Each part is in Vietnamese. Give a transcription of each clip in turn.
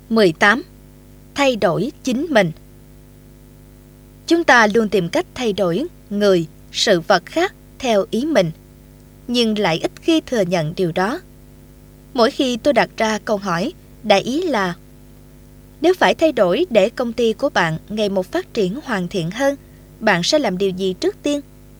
18. Thay đổi chính mình. Chúng ta luôn tìm cách thay đổi người, sự vật khác theo ý mình, nhưng lại ít khi thừa nhận điều đó. Mỗi khi tôi đặt ra câu hỏi, đại ý là: nếu phải thay đổi để công ty của bạn ngày một phát triển hoàn thiện hơn, bạn sẽ làm điều gì trước tiên?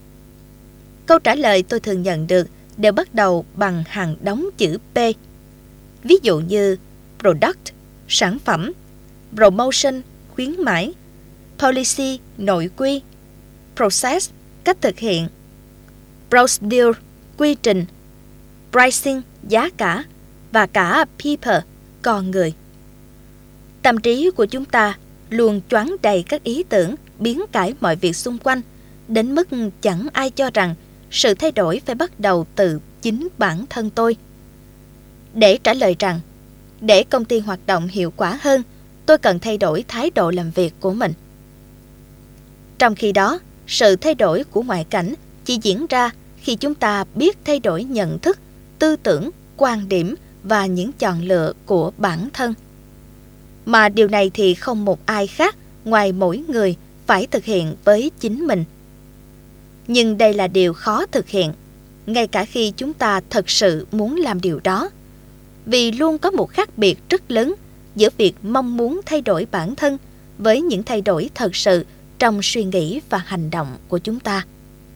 Câu trả lời tôi thường nhận được đều bắt đầu bằng hàng đống chữ P. Ví dụ như Product, sản phẩm; Promotion, khuyến mãi; Policy, nội quy; Process, cách thực hiện; Procedure, quy trình; Pricing, giá cả; và cả People, con người. Tâm trí của chúng ta luôn choáng đầy các ý tưởng biến cải mọi việc xung quanh, đến mức chẳng ai cho rằng sự thay đổi phải bắt đầu từ chính bản thân tôi. Để trả lời rằng, để công ty hoạt động hiệu quả hơn, tôi cần thay đổi thái độ làm việc của mình. Trong khi đó, sự thay đổi của ngoại cảnh chỉ diễn ra khi chúng ta biết thay đổi nhận thức, tư tưởng, quan điểm và những chọn lựa của bản thân. Mà điều này thì không một ai khác ngoài mỗi người phải thực hiện với chính mình. Nhưng đây là điều khó thực hiện, ngay cả khi chúng ta thật sự muốn làm điều đó. Vì luôn có một khác biệt rất lớn giữa việc mong muốn thay đổi bản thân với những thay đổi thật sự trong suy nghĩ và hành động của chúng ta.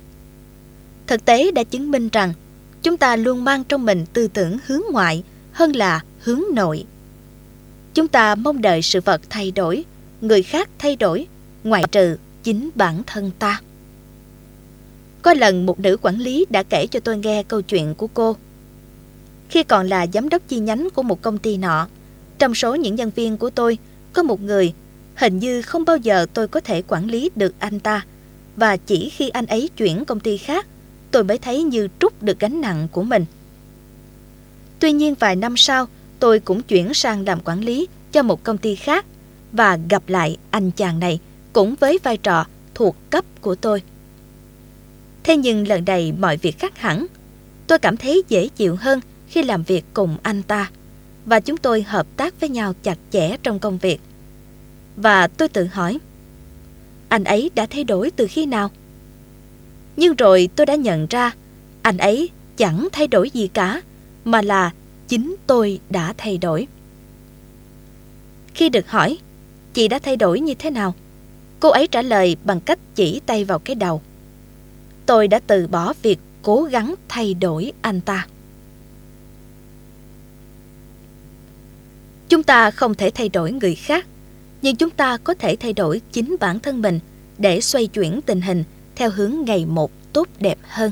Thực tế đã chứng minh rằng chúng ta luôn mang trong mình tư tưởng hướng ngoại hơn là hướng nội. Chúng ta mong đợi sự vật thay đổi, người khác thay đổi, ngoại trừ chính bản thân ta. Có lần một nữ quản lý đã kể cho tôi nghe câu chuyện của cô. Khi còn là giám đốc chi nhánh của một công ty nọ, trong số những nhân viên của tôi, có một người, hình như không bao giờ tôi có thể quản lý được anh ta, và chỉ khi anh ấy chuyển công ty khác, tôi mới thấy như trút được gánh nặng của mình. Tuy nhiên vài năm sau, tôi cũng chuyển sang làm quản lý cho một công ty khác và gặp lại anh chàng này cũng với vai trò thuộc cấp của tôi. Thế nhưng lần này mọi việc khác hẳn. Tôi cảm thấy dễ chịu hơn khi làm việc cùng anh ta, và chúng tôi hợp tác với nhau chặt chẽ trong công việc. Và tôi tự hỏi, anh ấy đã thay đổi từ khi nào? Nhưng rồi tôi đã nhận ra, anh ấy chẳng thay đổi gì cả, mà là chính tôi đã thay đổi. Khi được hỏi, chị đã thay đổi như thế nào? Cô ấy trả lời bằng cách chỉ tay vào cái đầu. Tôi đã từ bỏ việc cố gắng thay đổi anh ta. Chúng ta không thể thay đổi người khác, nhưng chúng ta có thể thay đổi chính bản thân mình để xoay chuyển tình hình theo hướng ngày một tốt đẹp hơn.